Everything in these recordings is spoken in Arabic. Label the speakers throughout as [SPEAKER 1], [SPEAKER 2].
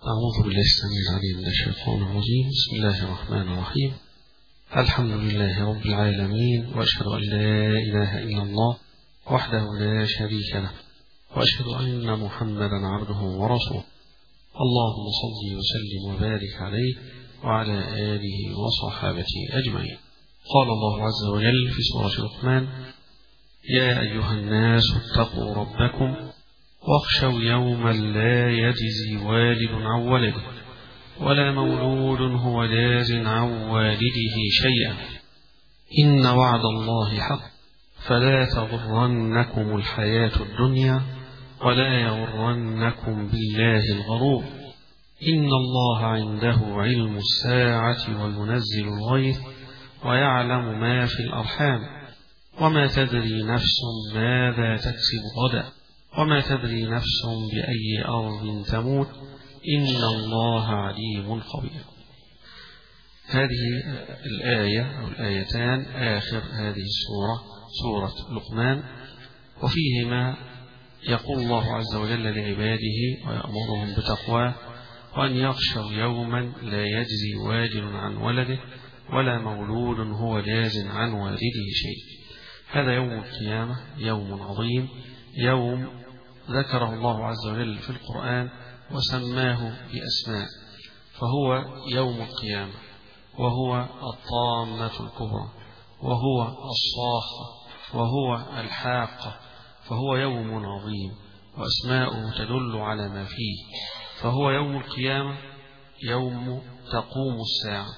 [SPEAKER 1] أعوذ بالله السميع العليم من الشيطان الرجيم. بسم الله الرحمن الرحيم. الحمد لله رب العالمين، وأشهد أن لا إله إلا الله وحده لا شريك له، وأشهد أن محمدا عبده ورسوله. اللهم صل وسلم وبارك عليه وعلى آله وصحابته أجمعين. قال الله عز وجل في سورة لقمان: يا أيها الناس اتقوا ربكم واخشوا يوما لا يجزي والد عن ولده ولا مولود هو جاز عن والده شيئا، إن وعد الله حق، فلا تغرنكم الحياة الدنيا ولا يغرنكم بالله الغرور، إن الله عنده علم الساعة وينزل الغيث ويعلم ما في الأرحام، وما تدري نفس ماذا تكسب غدا، وما تدري نفس بأي أرض تموت، إن الله عليم خبير. هذه الآية أو الآيتان آخر هذه السورة، سورة لقمان، وفيهما يقول الله عز وجل لعباده ويأمرهم بتقواه وأن يخشوا يوما لا يجزي والد عن ولده ولا مولود هو جاز عن والده شيء. هذا يوم القيامة، يوم عظيم، يوم ذكره الله عز وجل في القرآن وسماه بأسماء، فهو يوم القيامة، وهو الطامة الكبرى، وهو الصاخة، وهو الحاقة، فهو يوم عظيم وأسماؤه تدل على ما فيه. فهو يوم القيامة، يوم تقوم الساعة،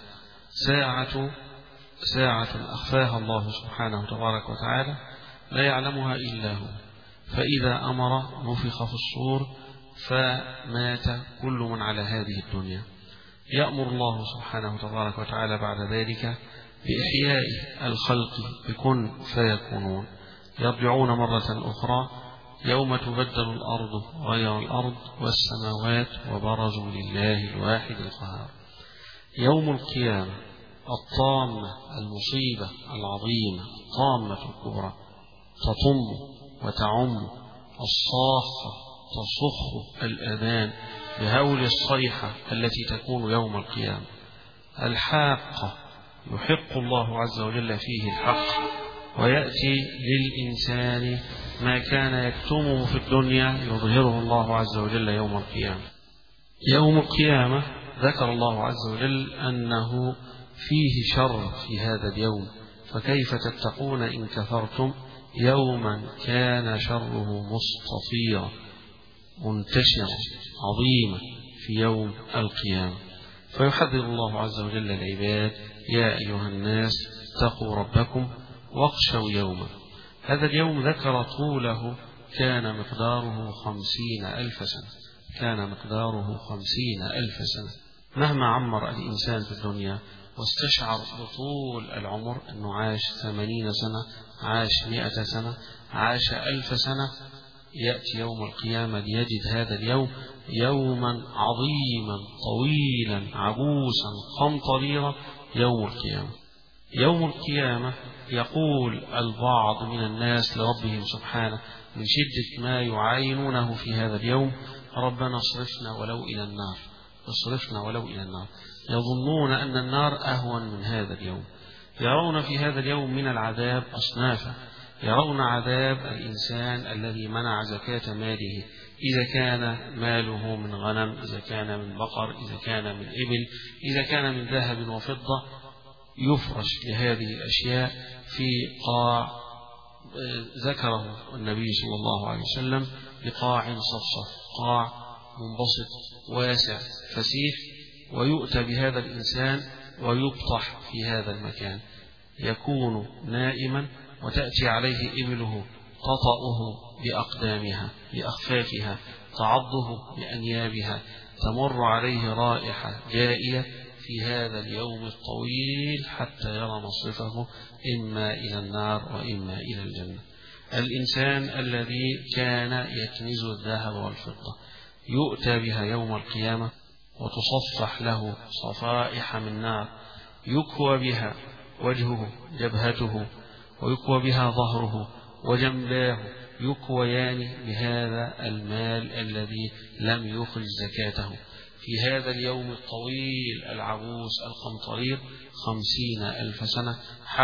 [SPEAKER 1] ساعة أخفاها الله سبحانه تبارك وتعالى لا يعلمها إلا هو، فإذا أمر نفخ في الصور فمات كل من على هذه الدنيا. يأمر الله سبحانه تبارك وتعالى بعد ذلك بإحياء الخلق بكن فيكونون، يرجعون مرة أخرى يوم تبدل الأرض غير الأرض والسماوات وبرزوا لله الواحد القهار. يوم القيامة الطامة، المصيبة العظيمة، الطامة الكبرى، تطم وتعم، الصاخة تصخ الأذان بهول الصيحة التي تكون يوم القيامة. الحاقة يحق الله عز وجل فيه الحق، ويأتي للإنسان ما كان يكتمه في الدنيا يظهره الله عز وجل يوم القيامة. يوم القيامة ذكر الله عز وجل أنه فيه شر في هذا اليوم، فكيف تتقون إن كفرتم يوما كان شره مستطيرا منتشرا عظيما في يوم القيامة. فيحذر الله عز وجل العباد: يا أيها الناس اتقوا ربكم واخشوا يوما. هذا اليوم ذكر طوله كان مقداره 50,000 سنة، كان مقداره 50,000 سنة. مهما عمر الإنسان في الدنيا واستشعر بطول العمر أنه عاش 80 سنة، عاش 100 سنة، عاش 1000 سنة، يأتي يوم القيامة ليجد هذا اليوم يوما عظيما طويلا عبوسا قمطريرا. يوم القيامة، يوم القيامة يقول البعض من الناس لربهم سبحانه من شدة ما يعاينونه في هذا اليوم: ربنا اصرفنا ولو إلى النار، اصرفنا ولو إلى النار. يظنون أن النار أهون من هذا اليوم، يرون في هذا اليوم من العذاب أصنافا. يرون عذاب الإنسان الذي منع زكاة ماله، إذا كان ماله من غنم، إذا كان من بقر، إذا كان من إبل، إذا كان من ذهب وفضة، يفرش لهذه الأشياء في قاع ذكره النبي صلى الله عليه وسلم بقاع صفصف، قاع منبسط واسع فسيح، ويؤتى بهذا الإنسان ويبطح في هذا المكان، يكون نائما وتأتي عليه إبله تطأه بأقدامها بأخفافها، تعضه بأنيابها، تمر عليه رائحة جائية في هذا اليوم الطويل حتى يرى مصرفه إما إلى النار وإما إلى الجنة. الإنسان الذي كان يكنز الذهب والفضة يؤتى بها يوم القيامة وتصفح له صفائح من نار، يكوى بها وجهه جبهته، ويكوى بها ظهره وجنباه، يكويان بهذا المال الذي لم يخرج زكاته، في هذا اليوم الطويل العبوس القمطرير 50,000 سنة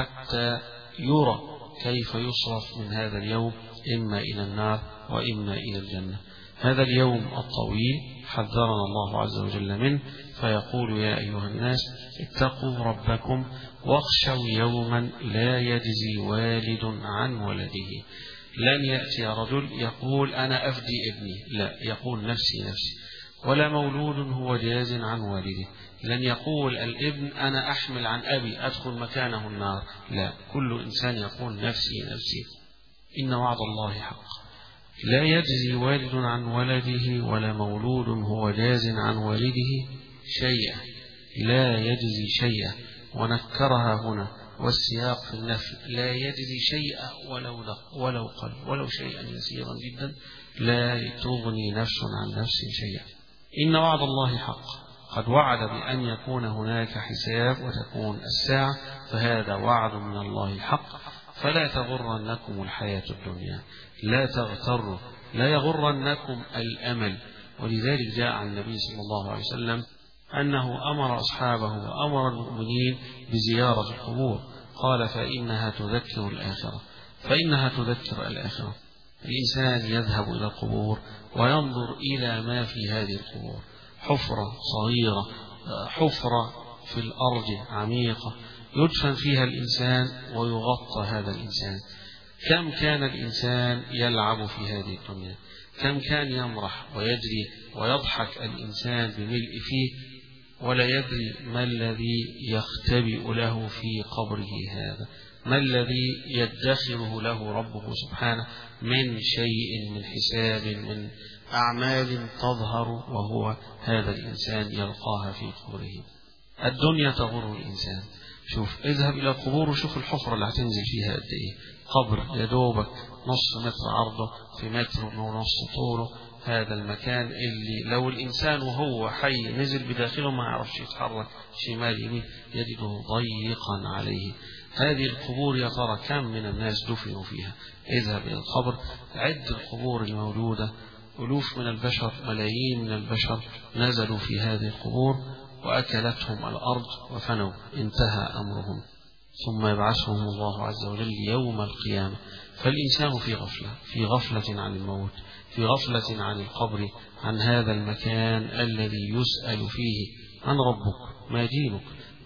[SPEAKER 1] حتى يرى كيف يصرف من هذا اليوم إما إلى النار وإما إلى الجنة. هذا اليوم الطويل حذرنا الله عز وجل منه، فيقول: يا أيها الناس اتقوا ربكم واخشوا يوما لا يجزي والد عن ولده. لن يأتي رجل يقول: أنا أفدي ابني، لا، يقول: نفسي نفسي. ولا مولود هو جاز عن والده. لن يقول الابن: أنا أحمل عن أبي أدخل مكانه النار، لا، كل إنسان يقول: نفسي نفسي. إن وعد الله حق، لا يجزي والد عن ولده ولا مولود هو جاز عن والده شيئا، لا يجزي شيئا، ونكرها هنا، والسياق في النفي: لا يجزي شيئا ولو قل، ولو شيئا يسيرا جدا، لا تغني نفس عن نفس شيئا. إن وعد الله حق، قد وعد بأن يكون هناك حساب وتكون الساعة، فهذا وعد من الله حق. فلا تغرنكم الحياة الدنيا، لا تغتروا، لا يغرنكم الأمل. ولذلك جاء عن النبي صلى الله عليه وسلم أنه أمر أصحابه وأمر المؤمنين بزيارة القبور، قال: فإنها تذكر الآخرة، فإنها تذكر الآخرة. الإنسان يذهب إلى القبور وينظر إلى ما في هذه القبور، حفرة صغيرة، حفرة في الأرض عميقة يدفن فيها الإنسان ويغطى هذا الإنسان. كم كان الإنسان يلعب في هذه الدنيا، كم كان يمرح ويجري ويضحك الإنسان بملء فيه، ولا يدري ما الذي يختبئ له في قبره هذا، ما الذي يدخره له ربه سبحانه من شيء، من حساب، من أعمال تظهر وهو هذا الإنسان يلقاها في قبره. الدنيا تغر الإنسان. شوف، اذهب إلى القبور وشوف الحفرة اللي هتنزل فيها قد إيه. قبر يدوبك نص متر عرضه في متر ونص طوله. هذا المكان اللي لو الإنسان وهو حي نزل بداخله ما يعرفش يتحرك شمال يمين، يجده ضيقا عليه. هذه القبور يا ترى كم من الناس دفنوا فيها؟ اذهب إلى القبر، عد القبور الموجودة، ألوف من البشر، ملايين من البشر نزلوا في هذه القبور وأكلتهم الأرض وفنوا، انتهى أمرهم. ثم يبعثهم الله عز وجل يوم القيامة. فالإنسان في غفلة عن الموت، في غفلة عن القبر، عن هذا المكان الذي يسأل فيه عن ربك، ما دينك،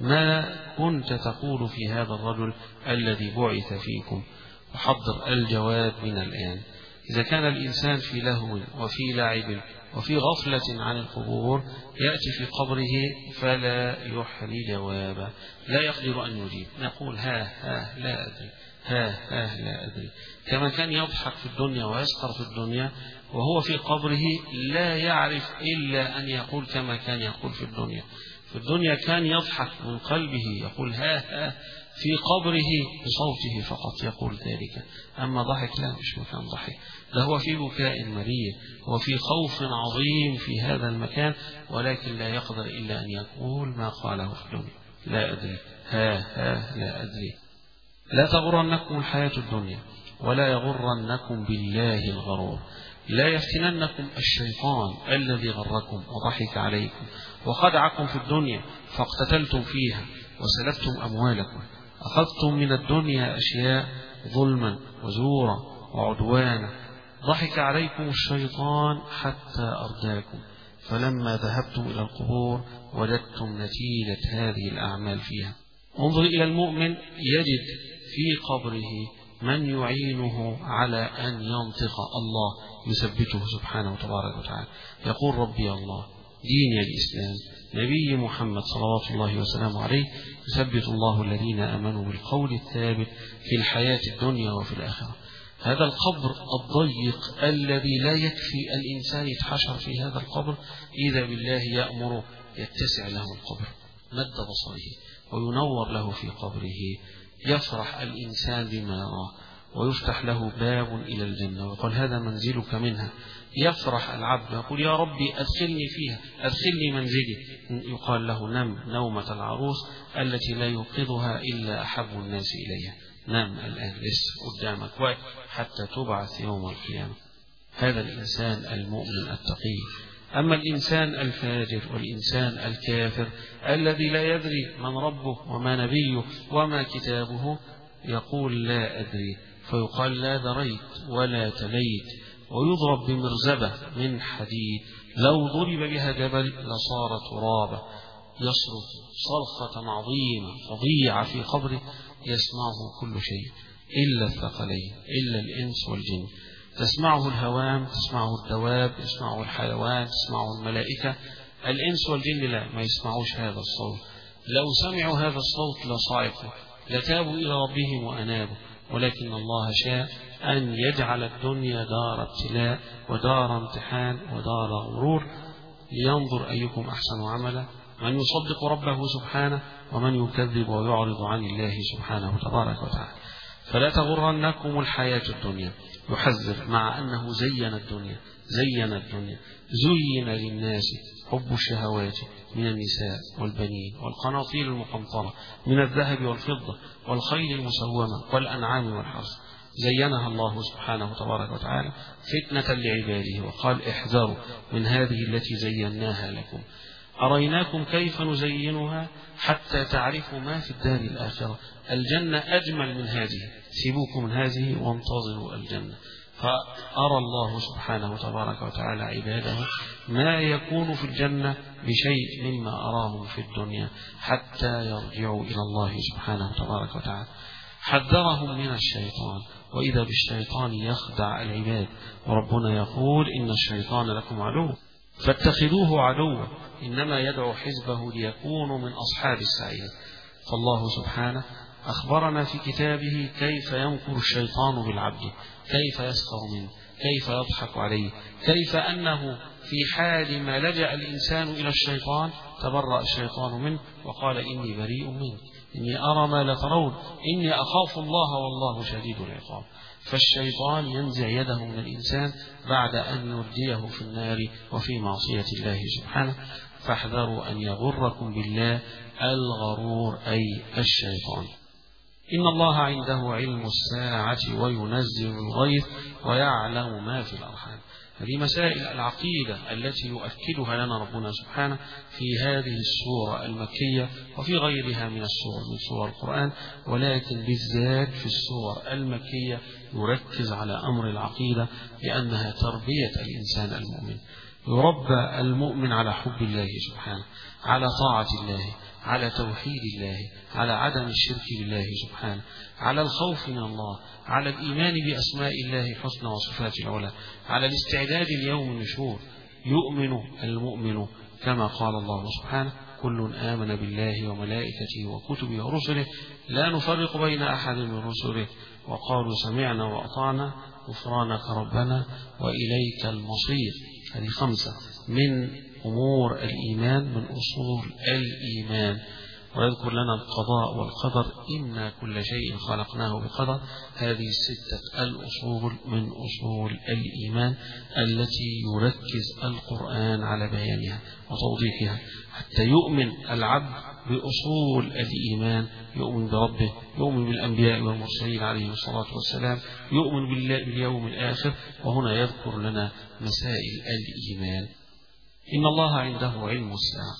[SPEAKER 1] ما كنت تقول في هذا الرجل الذي بعث فيكم. وحضر الجواب من الآن. إذا كان الإنسان في لهو وفي لعب وفي غفلة عن القبور، يأتي في قبره فلا يحري جوابا، لا يقدر أن يجيب، نقول: ها لا أدري، ها لا أدري. كما كان يضحك في الدنيا ويسخر في الدنيا، وهو في قبره لا يعرف إلا أن يقول كما كان يقول في الدنيا. في الدنيا كان يضحك من قلبه، يقول ها، في قبره بصوته فقط يقول ذلك. أما ضحك لا، مش مكان ضحك، ده هو في بكاء مرير وفي خوف عظيم في هذا المكان، ولكن لا يقدر إلا أن يقول ما قاله في الدنيا: لا أدري، ها لا أدري. لا تغرنكم الحياة الدنيا ولا يغرنكم بالله الغرور. لا يفتننكم الشيطان الذي غركم وضحك عليكم وخدعكم في الدنيا فاقتتلتم فيها وسلبتم أموالكم، أخذتم من الدنيا أشياء ظلما وزورا وعدوانا. ضحك عليكم الشيطان حتى أرداكم، فلما ذهبتم إلى القبور وجدتم نتيجة هذه الأعمال فيها. انظر إلى المؤمن، يجد في قبره من يعينه على أن ينطق، الله يثبته سبحانه وتبارك وتعالى. يقول: ربي الله، ديني الإسلام، نبي محمد صلوات الله وسلامه عليه، يثبت الله الذين آمنوا بالقول الثابت في الحياة الدنيا وفي الآخرة. هذا القبر الضيق الذي لا يكفي الإنسان يتحشر في هذا القبر، إذا بالله يأمر يتسع له القبر مد بصره وينور له في قبره، يفرح الإنسان بما يراه ويفتح له باب إلى الجنة ويقول: هذا منزلك منها. يفرح العبد يقول: يا ربي أدخلني فيها، أدخلني منزلي. يقال له: نم نومة العروس التي لا يوقظها إلا أحب الناس إليها، نام الآن، لسه قدامك وقت حتى تبعث يوم القيامة. هذا الإنسان المؤمن التقي أما الإنسان الفاجر والإنسان الكافر الذي لا يدري من ربه وما نبيه وما كتابه يقول لا أدري، فيقال لا دريت ولا تليت، ويضرب بمرزبة من حديد لو ضرب بها جبل لصار ترابا، يصرخ صرخة عظيمة فظيعة في قبره يسمعه كل شيء إلا الثقلين، إلا الإنس والجن. تسمعه الهوام، تسمعه الدواب، تسمعه الحيوان، تسمعه الملائكة. الإنس والجن لا، ما يسمعوش هذا الصوت. لو سمعوا هذا الصوت لصعقوا، لتابوا إلى ربهم وأنابوا، ولكن الله شاء أن يجعل الدنيا دار ابتلاء ودار امتحان ودار غرور، لينظر أيكم أحسن عملا، من يصدق ربه سبحانه ومن يكذب ويعرض عن الله سبحانه تبارك وتعالى. فلا تغرنكم الحياة الدنيا، يحذر مع أنه زين الدنيا. زين للناس حب الشهوات من النساء والبنين والقناطير المقنطرة من الذهب والفضة والخيل المسومة والأنعام والحرث، زينها الله سبحانه تبارك وتعالى فتنة لعباده، وقال احذروا من هذه التي زيناها لكم، أريناكم كيف نزينها حتى تعرفوا ما في الدار الآخرة. الجنة أجمل من هذه، سيبوكم من هذه وانتظروا الجنة. فأرى الله سبحانه تبارك وتعالى عباده ما يكون في الجنة بشيء مما أراهم في الدنيا حتى يرجعوا إلى الله سبحانه تبارك وتعالى. حذرهم من الشيطان، وإذا بالشيطان يخدع العباد، وربنا يقول إن الشيطان لكم عدو فاتخذوه عدوا إنما يدعو حزبه ليكونوا من أصحاب السعير. فالله سبحانه أخبرنا في كتابه كيف يمكر الشيطان بالعبد، كيف يسخر منه، كيف يضحك عليه، كيف أنه في حال ما لجأ الإنسان إلى الشيطان تبرأ الشيطان منه وقال إني بريء منك، إني أرى ما لا ترون، إني أخاف الله والله شديد العقاب. فالشيطان ينزع يده من الإنسان بعد أن يرديه في النار وفي معصية الله سبحانه. فاحذروا أن يغركم بالله الغرور أي الشيطان. إن الله عنده علم الساعة وينزل الغيث ويعلم ما في الأرحام. هذه مسائل العقيدة التي يؤكدها لنا ربنا سبحانه في هذه السورة المكية وفي غيرها من سور القرآن، ولكن بالذات في السور المكية يركز على أمر العقيدة، لأنها تربية الإنسان المؤمن. يربى المؤمن على حب الله سبحانه، على طاعة الله، على توحيد الله، على عدم الشرك بالله سبحانه، على الخوف من الله، على الإيمان بأسماء الله الحسنى وصفات العلى، على الاستعداد ليوم النشور. يؤمن المؤمن كما قال الله سبحانه كل آمن بالله وملائكته وكتبه ورسله لا نفرق بين أحد من رسله وقالوا سمعنا وأطعنا غفرانك ربنا وإليك المصير. هذه 5 من أمور الإيمان، من أصول الإيمان. ويذكر لنا القضاء والقدر، إن كل شيء خلقناه بقدر. هذه 6 الأصول من أصول الإيمان التي يركز القرآن على بيانها وتوضيحها حتى يؤمن العبد بأصول الإيمان، يؤمن بربه، يؤمن بالأنبياء والمرسلين عليهم الصلاة والسلام، يؤمن باليوم الآخر. وهنا يذكر لنا مسائل الإيمان. إن الله عنده علم الساعة،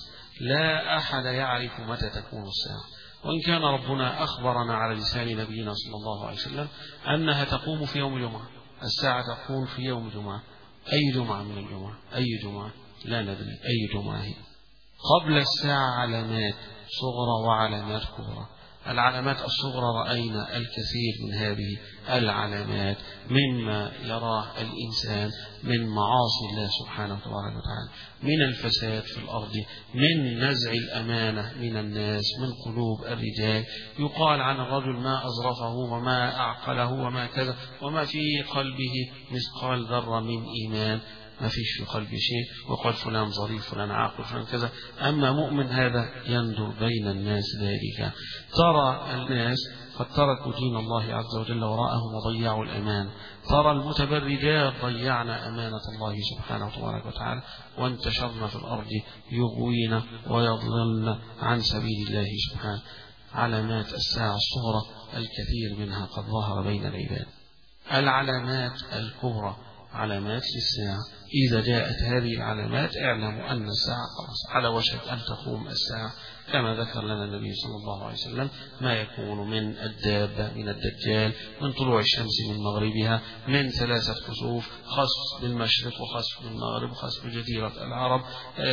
[SPEAKER 1] لا أحد يعرف متى تكون الساعة، وإن كان ربنا أخبرنا على لسان نبينا صلى الله عليه وسلم أنها تقوم في يوم الجمعة. الساعة تقوم في يوم الجمعة. أي جمعة من الجمعة؟ أي جمعة؟ لا ندري أي جمعة هي. قبل الساعة علامات صغرى وعلامات كبرى. العلامات الصغرى رأينا الكثير من هذه العلامات مما يراه الإنسان من معاصي الله سبحانه وتعالى، من الفساد في الأرض، من نزع الأمانة من الناس، من قلوب الرجال. يقال عن الرجل ما أزرفه وما أعقله وما كذا، وما في قلبه مثقال ذرة من إيمان، ما فيش في قلبه شيء، وقال فلان ظريف فلان عاقل فلان كذا. أما مؤمن هذا يندر بين الناس ذلك. ترى الناس قد تركوا دين الله عز وجل وراءهم وضيعوا الأمان. ترى المتبرجات ضيعنا أمانة الله سبحانه وتعالى وانتشرنا في الأرض يغوين ويضللن عن سبيل الله سبحانه. علامات الساعة الصغرى الكثير منها قد ظهر بين العباد. العلامات الكبرى علامات للساعة. إذا جاءت هذه العلامات اعلموا أن الساعة خلاص على وشك أن تقوم الساعة، كما ذكر لنا النبي صلى الله عليه وسلم ما يكون من الدابة، من الدجال، من طلوع الشمس من مغربها، من 3 خسوف، خسف بالمشرق وخسف بالمغرب وخسف بجزيرة العرب،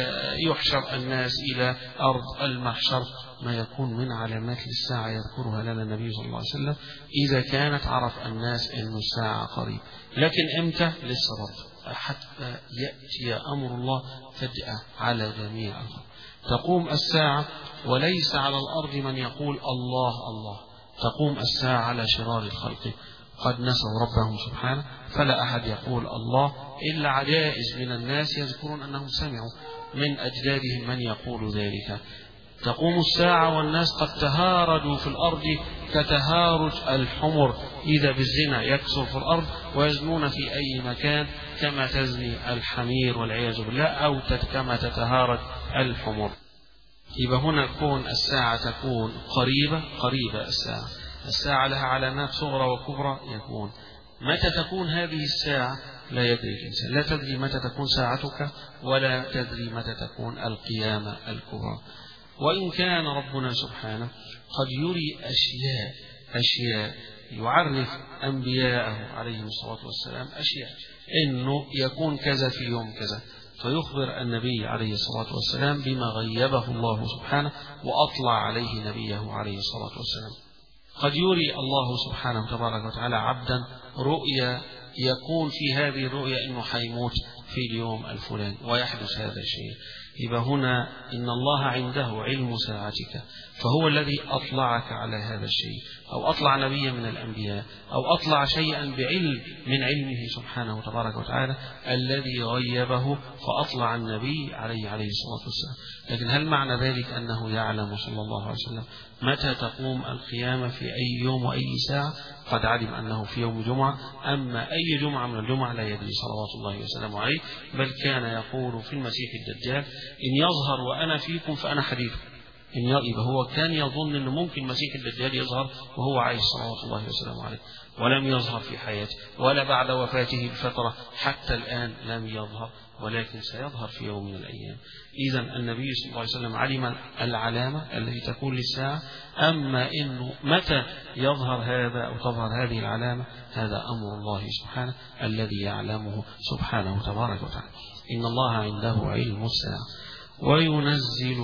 [SPEAKER 1] يحشر الناس إلى أرض المحشر، ما يكون من علامات للساعة يذكرها لنا النبي صلى الله عليه وسلم إذا كانت عرف الناس أن الساعة قريب. لكن إمتى؟ لسه برضه حتى يأتي أمر الله فجأة على جميع الأرض. تقوم الساعة وليس على الأرض من يقول الله الله، تقوم الساعة على شرار الخلق قد نسوا ربهم سبحانه، فلا أحد يقول الله إلا عجائز من الناس يذكرون أنهم سمعوا من أجدادهم من يقول ذلك. تقوم الساعة والناس قد تهاردوا في الأرض كتهارج الحمر إذا بالزنا يكثر في الأرض ويزنون في أي مكان كما تزني الحمير والعياذ بالله، أو كما تتهارج الحمر. يبقى هنا كون الساعة تكون قريبة الساعة لها علامات صغرى وكبرى يكون. متى تكون هذه الساعة لا يدري الإنسان، لا تدري متى تكون ساعتك ولا تدري متى تكون القيامة الكبرى. وإن كان ربنا سبحانه قد يري أشياء يعرف أنبياءه عليهم الصلاة والسلام أشياء إنه يكون كذا في يوم كذا، فيخبر النبي عليه الصلاة والسلام بما غيبه الله سبحانه وأطلع عليه نبيه عليه الصلاة والسلام. قد يري الله سبحانه تبارك وتعالى عبدا رؤيا يكون في هذه الرؤيا إنه حيموت في اليوم الفلاني ويحدث هذا الشيء. يبقى هنا إن الله عنده علم ساعتك، فهو الذي أطلعك على هذا الشيء، أو أطلع نبيا من الأنبياء، أو أطلع شيئا بعلم من علمه سبحانه تبارك وتعالى الذي غيبه فأطلع النبي عليه الصلاة والسلام. لكن هل معنى ذلك أنه يعلم صلى الله عليه وسلم متى تقوم القيامة في أي يوم وأي ساعة؟ قد علم أنه في يوم جمعة، أما أي جمعة من الجمعة لا يدري صلوات الله وسلامه عليه، بل كان يقول في المسيح الدجال إن يظهر وأنا فيكم فأنا حديثكم. يبقى هو كان يظن أنه ممكن مسيح الدجال يظهر وهو عايش صلوات الله وسلامه عليه، ولم يظهر في حياته ولا بعد وفاته بفترة، حتى الآن لم يظهر، ولكن سيظهر في يوم من الأيام. إذن النبي صلى الله عليه وسلم علم العلامة التي تكون للساعة، أما إنه متى يظهر هذا أو تظهر هذه العلامة هذا أمر الله سبحانه الذي يعلمه سبحانه تبارك وتعالى. إن الله عنده علم الساعة وينزل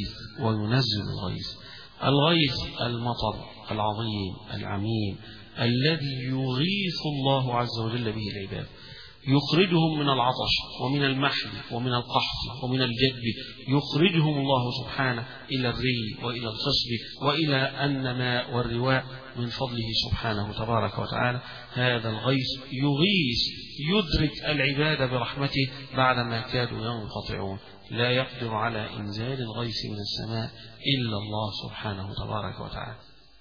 [SPEAKER 1] الغيث. الغيث المطر العظيم العميم الذي يغيث الله عز وجل به العباد، يخرجهم من العطش ومن المحن ومن القحط ومن الجدب، يخرجهم الله سبحانه إلى الري وإلى الخصب وإلى النماء والرواء من فضله سبحانه تبارك وتعالى. هذا الغيث يغيث يدرك العباد برحمته بعدما كادوا ينقطعون. لا يقدر على إنزال الغيث من السماء إلا الله سبحانه تبارك وتعالى.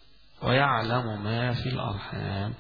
[SPEAKER 1] ويعلم ما في الأرحام،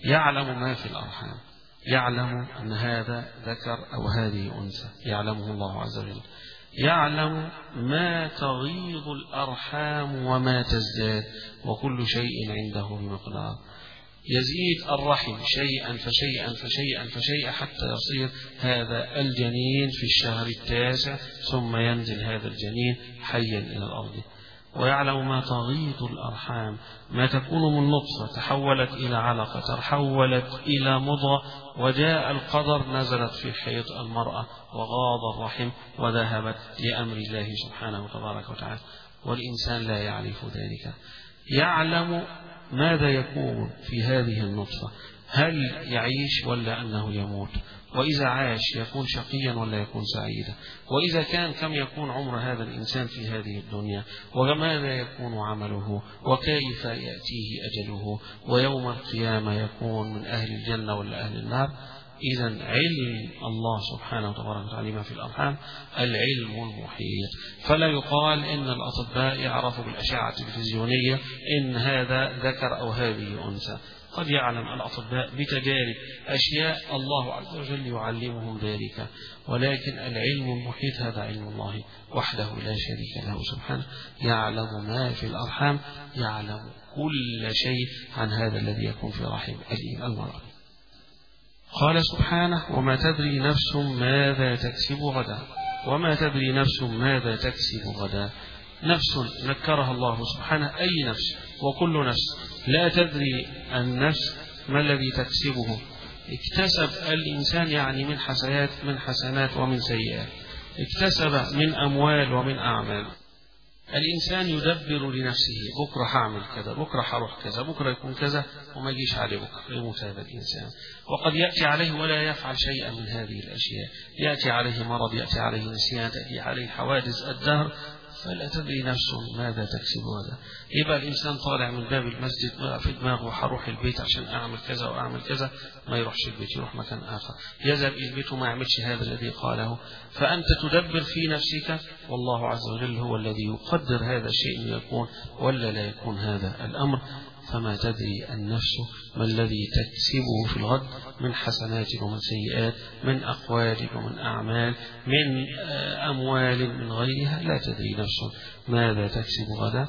[SPEAKER 1] يعلم أن هذا ذكر أو هذه أنثى، يعلمه الله عز وجل. يعلم ما تغيض الأرحام وما تزداد، وكل شيء عنده بمقدار. يزيد الرحم شيئا فشيئا حتى يصير هذا الجنين في الشهر 9، ثم ينزل هذا الجنين حيا إلى الأرض. ويعلم ما تغيض الأرحام، ما تكون من نطفة تحولت إلى علقة، تحولت إلى مضغة، وجاء القدر نزلت في حيض المرأة وغاض الرحم وذهبت لأمر الله سبحانه تبارك وتعالى، والإنسان لا يعرف ذلك. يعلم ماذا يكون في هذه النطفة، هل يعيش ولا أنه يموت، وإذا عاش يكون شقيا ولا يكون سعيدا، وإذا كان كم يكون عمر هذا الإنسان في هذه الدنيا، وماذا يكون عمله، وكيف يأتيه أجله، ويوم القيامة يكون من أهل الجنة ولا أهل النار. إذن علم الله سبحانه وتعالى على ما في الأرحام العلم المحيط. فلا يقال إن الأطباء يعرفوا بالأشعة التلفزيونية إن هذا ذكر أو هذه أنثى. قد يعلم الأطباء بتجارب أشياء الله عز وجل يعلمهم ذلك، ولكن العلم المحيط هذا علم الله وحده لا شريك له سبحانه. يعلم ما في الأرحام، يعلم كل شيء عن هذا الذي يكون في رحم المرأة. قال سبحانه: وما تدري نفس ماذا تكسب غدا، وما تدري نفس ماذا تكسب غدا. نفس نكرها الله سبحانه، أي نفس وكل نفس، لا تدري النفس ما الذي تكسبه. اكتسب الإنسان يعني من حسنات ومن سيئات، اكتسب من أموال ومن أعمال. الإنسان يدبر لنفسه: بكرة هعمل كذا، بكرة هروح كذا، بكرة يكون كذا، وما يجيش عليه بكرة، يموت هذا الإنسان. وقد يأتي عليه ولا يفعل شيئا من هذه الأشياء، يأتي عليه مرض، يأتي عليه نسيان، تأتي عليه حوادث الدهر، فلا تدري نفس ماذا تكسب غدا. يبقى الإنسان طالع من باب المسجد في دماغه: هروح البيت عشان أعمل كذا وأعمل كذا، ما يروحش البيت، يروح مكان آخر، يذهب إلى البيت وما يعملش هذا الذي قاله. فأنت تدبر في نفسك، والله عز وجل هو الذي يقدر هذا الشيء أن يكون ولا لا يكون هذا الأمر. فما تدري النفس ما الذي تكسبه في الغد من حسنات ومن سيئات، من أقوال ومن أعمال، من أموال من غيرها. لا تدري نفس ماذا تكسب غدا،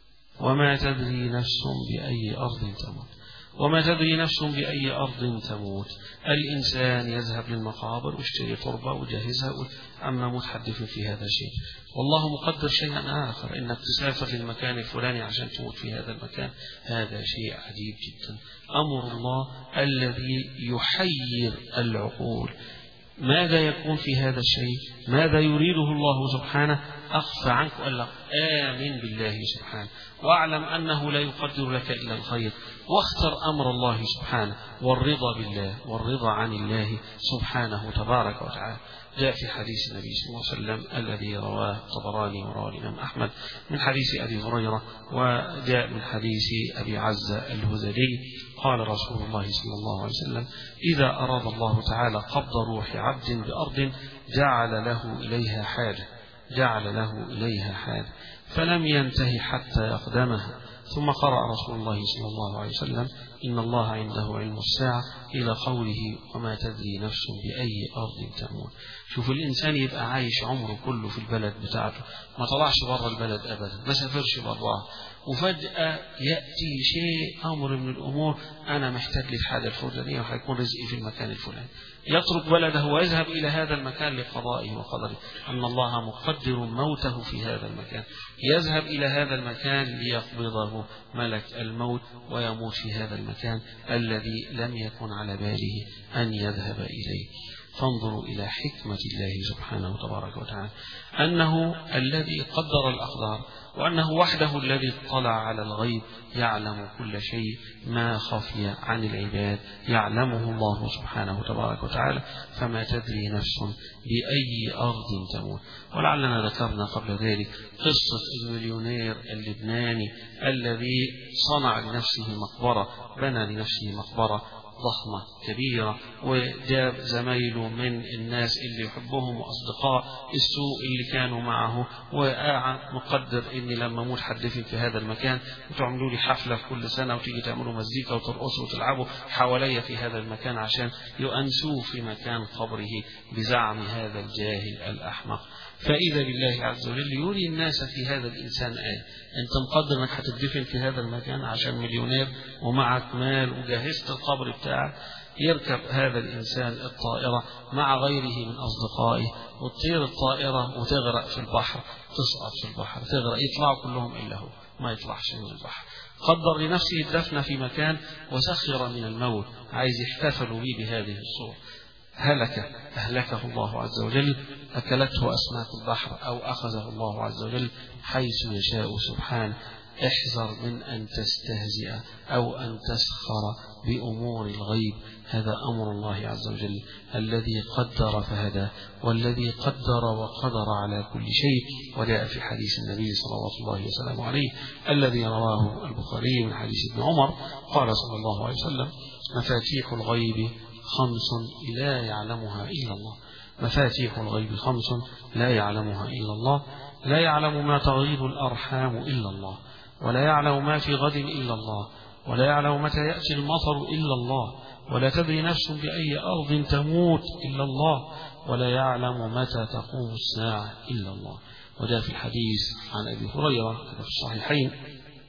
[SPEAKER 1] وما تدري نفس بأي أرض تموت. وما تدري نفس بأي أرض تموت. الإنسان يذهب للمقابر ويشتري تربة ويجهزها، أما متحدث في هذا الشيء، والله مقدر شيئا آخر، إنك تسافر للمكان الفلاني عشان تموت في هذا المكان. هذا شيء عجيب جدا، أمر الله الذي يحير العقول. ماذا يكون في هذا الشيء؟ ماذا يريده الله سبحانه؟ أخفى عنك وقال لك: آمن بالله سبحانه، واعلم أنه لا يقدر لك إلا الخير، واختر أمر الله سبحانه، والرضا بالله والرضا عن الله سبحانه تبارك وتعالى. جاء في حديث النبي صلى الله عليه وسلم الذي رواه الطبراني ورواه الإمام أحمد من حديث أبي هريرة، وجاء من حديث أبي عزة الهذلي قال رسول الله صلى الله عليه وسلم: إذا أراد الله تعالى قبض روح عبد بأرض جعل له إليها حاجة فلم ينتهي حتى يقدمها. ثم قرأ رسول الله صلى الله عليه وسلم: إن الله عنده علم الساعة، إلى قوله: وما تدري نفس بأي أرض تموت. شوف الإنسان يبقى عايش عمره كله في البلد بتاعته، ما طلعش بره البلد أبدا، ما سافرش براه، وفجأة يأتي شيء أمر من الأمور: أنا محتاج للحاجة الفلانية وهيكون رزقي في المكان الفلاني، يترك بلده ويذهب إلى هذا المكان لقضائه وقدره، أن الله مقدر موته في هذا المكان، يذهب إلى هذا المكان ليقبضه ملك الموت ويموت في هذا المكان الذي لم يكن على باله أن يذهب إليه. فانظروا إلى حكمة الله سبحانه تبارك وتعالى، أنه الذي قدر الأقدار، وأنه وحده الذي اطلع على الغيب، يعلم كل شيء، ما خفي عن العباد يعلمه الله سبحانه تبارك وتعالى. فما تدري نفس بأي أرض تموت. ولعلنا ذكرنا قبل ذلك قصة المليونير اللبناني الذي صنع لنفسه مقبرة، بنى لنفسه مقبرة ضخمة كبيرة، وجاب زمايله من الناس اللي يحبهم وأصدقاء السوء اللي كانوا معه، وقاعد مقدر إني لما أموت حدفن في هذا المكان وتعملوا لي حفلة كل سنة وتيجي تعملوا مزيكا وترقصوا وتلعبوا حواليا في هذا المكان عشان يؤنسوه في مكان قبره بزعم هذا الجاهل الأحمق. فإذا بالله عز وجل يري الناس في هذا الإنسان أنت مقدر أنك هتدفن في هذا المكان عشان مليونير ومعك مال وجهزت القبر بتاعك. يركب هذا الإنسان الطائرة مع غيره من أصدقائه، وتطير الطائرة وتغرق في البحر، تسقط في البحر تغرق، يطلعوا كلهم إلا هو ما يطلعش من البحر. قدر لنفسه الدفن في مكان وسخر من الموت، عايز يحتفلوا به بهذه الصورة. أهلكه الله عز وجل، أكلته أسماك البحر أو أخذه الله عز وجل حيث يشاء سبحانه. احذر من أن تستهزئ أو أن تسخر بأمور الغيب، هذا أمر الله عز وجل الذي قدر فهدى، والذي قدر وقدر على كل شيء. وجاء في حديث النبي صلى الله وسلم عليه الذي رواه البخاري من حديث ابن عمر قال صلى الله عليه وسلم: مفاتيح الغيب 5 لا يعلمها إلا الله. مفاتيح الغيب 5 لا يعلمها إلا الله. لا يعلم ما تغيض الأرحام إلا الله، ولا يعلم ما في غد إلا الله، ولا يعلم متى يأتي المطر إلا الله، ولا تدري نفس بأي أرض تموت إلا الله، ولا يعلم متى تقوم الساعة إلا الله. وجاء في الحديث عن أبي هريرة في الصحيحين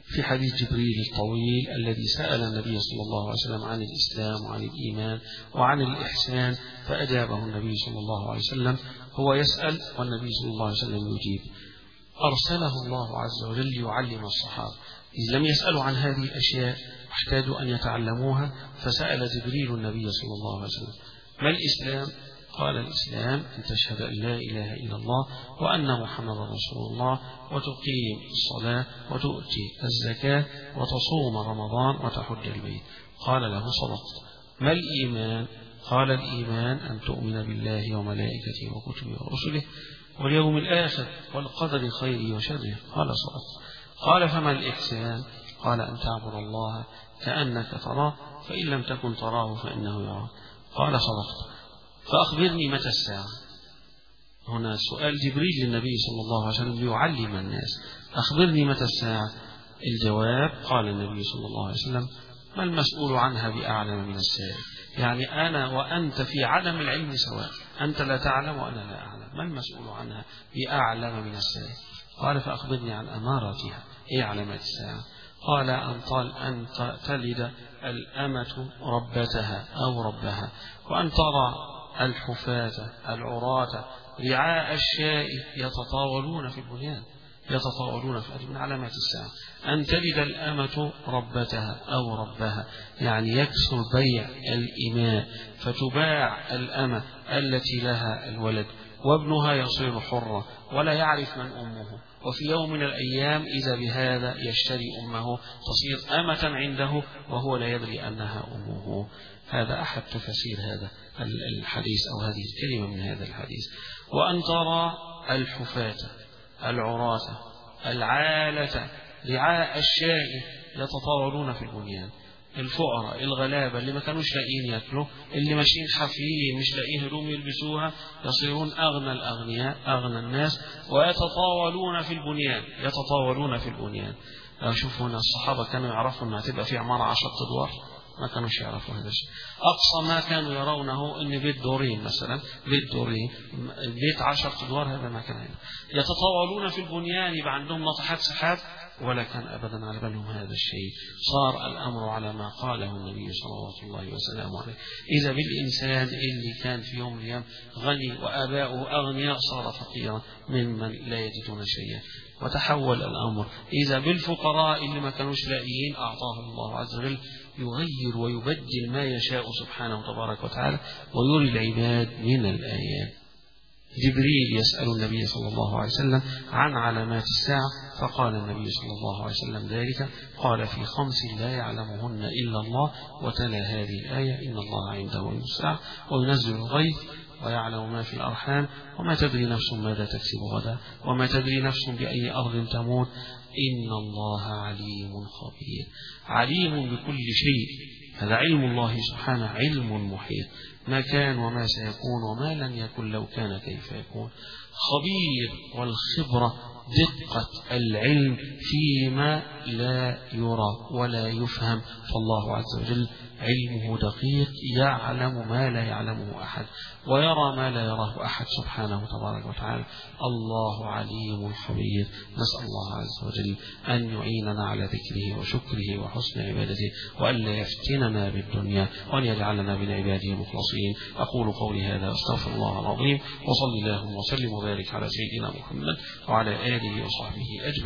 [SPEAKER 1] في حديث جبريل الطويل الذي سأل النبي صلى الله عليه وسلم عن الإسلام وعن الإيمان وعن الإحسان، فأجابه النبي صلى الله عليه وسلم. هو يسأل والنبي صلى الله عليه وسلم يجيب. أرسله الله عز وجل يعلم الصحابة، إذ لم يسألوا عن هذه الأشياء واحتاجوا أن يتعلموها، فسأل جبريل النبي صلى الله عليه وسلم: ما الإسلام؟ قال: الإسلام أن تشهد أن لا إله إلا الله وأن محمد رسول الله، وتقيم الصلاة، وتؤتي الزكاة، وتصوم رمضان، وتحج البيت. قال له: صدقت. ما الإيمان؟ قال: الإيمان أن تؤمن بالله وملائكته وكتبه ورسله واليوم الآخر والقدر خيره وشره. قال: صدقت. قال: فما الإحسان؟ قال: أن تعبد الله كأنك تراه، فإن لم تكن تراه فإنه يراك. قال: صدقت. فأخبرني متى الساعة؟ هنا سؤال جبريل للنبي صلى الله عليه وسلم ليعلم الناس: أخبرني متى الساعة؟ الجواب: قال النبي صلى الله عليه وسلم: ما المسؤول عنها بأعلم من السائل. يعني أنا وأنت في عدم العلم سواء، أنت لا تعلم وأنا لا أعلم، ما المسؤول عنها بأعلم من السائل. قال: فأخبرني عن أماراتها، إيه علامات الساعة؟ قال: أن تلد الأمة ربتها أو ربها، وأن ترى الحفاة العراة رعاء الشاء يتطاولون في البنيان، من علامات الساعة. أن تلد الأمة ربتها أو ربها، يعني يكثر بيع الإماء فتباع الأمة التي لها الولد، وابنها يصير حرا ولا يعرف من أمه، وفي يوم من الأيام إذا بهذا يشتري أمه تصير أمة عنده وهو لا يدري أنها أمه. هذا أحد تفسير هذا الحديث أو هذه الكلمة من هذا الحديث. وأن ترى الحفاة العراة العالة رعاء الشاء يتطاولون في البنيان، الفقراء الغلابة اللي ما كانوش لاقين ياكلوا، اللي ماشيين حافيين مش لاقين هدوم يلبسوها، يصيرون أغنى الأغنياء أغنى الناس، ويتطاولون في البنيان. شوفوا هنا الصحابة كانوا يعرفوا أنها تبقى في عمارة 10 أدوار، ما كانوش يعرفوا هذا الشيء. أقصى ما كانوا يرونه أن بيت دورين مثلا، بيت 10 أدوار، هذا ما كان هنا. يتطاولون في البنيان، يبقى عندهم ناطحات سحاب، ولا كان أبدا على بالهم هذا الشيء. صار الأمر على ما قاله النبي صلى الله عليه وسلم عليه. إذا بالإنسان اللي كان في يوم من الأيام غني وآباؤه أغنياء صار فقيرا ممن لا يجدون شيئا، وتحول الأمر. إذا بالفقراء اللي ما كانوش لاقيين أعطاه الله عز وجل يغير ويبدل ما يشاء سبحانه تبارك وتعالى، ويري العباد من الآيات. جبريل يسأل النبي صلى الله عليه وسلم عن علامات الساعة، فقال النبي صلى الله عليه وسلم ذلك. قال: في 5 لا يعلمهن إلا الله، وتلا هذه الآية: إن الله عنده علم الساعة وينزل الغيث ويعلم ما في الأرحام وما تدري نفس ماذا تكسب غدا وما تدري نفس بأي أرض تموت إن الله عليم خبير. عليم بكل شيء، هذا علم الله سبحانه، علم محيط، ما كان وما سيكون وما لن يكن لو كان كيف يكون. خبير، والخبرة دقة العلم فيما لا يرى ولا يفهم، فالله عز وجل علمه دقيق، يعلم ما لا يعلمه أحد ويرى ما لا يراه أحد سبحانه تبارك وتعالى. الله عليم خبير. نسأل الله عز وجل أن يعيننا على ذكره وشكره وحسن عبادته، وأن لا يفتننا بالدنيا، وأن يجعلنا من عباده المخلصين. أقول قولي هذا، أستغفر الله العظيم، وصلي اللهم وسلم وبارك على سيدنا محمد وعلى آله وصحبه أجمعين.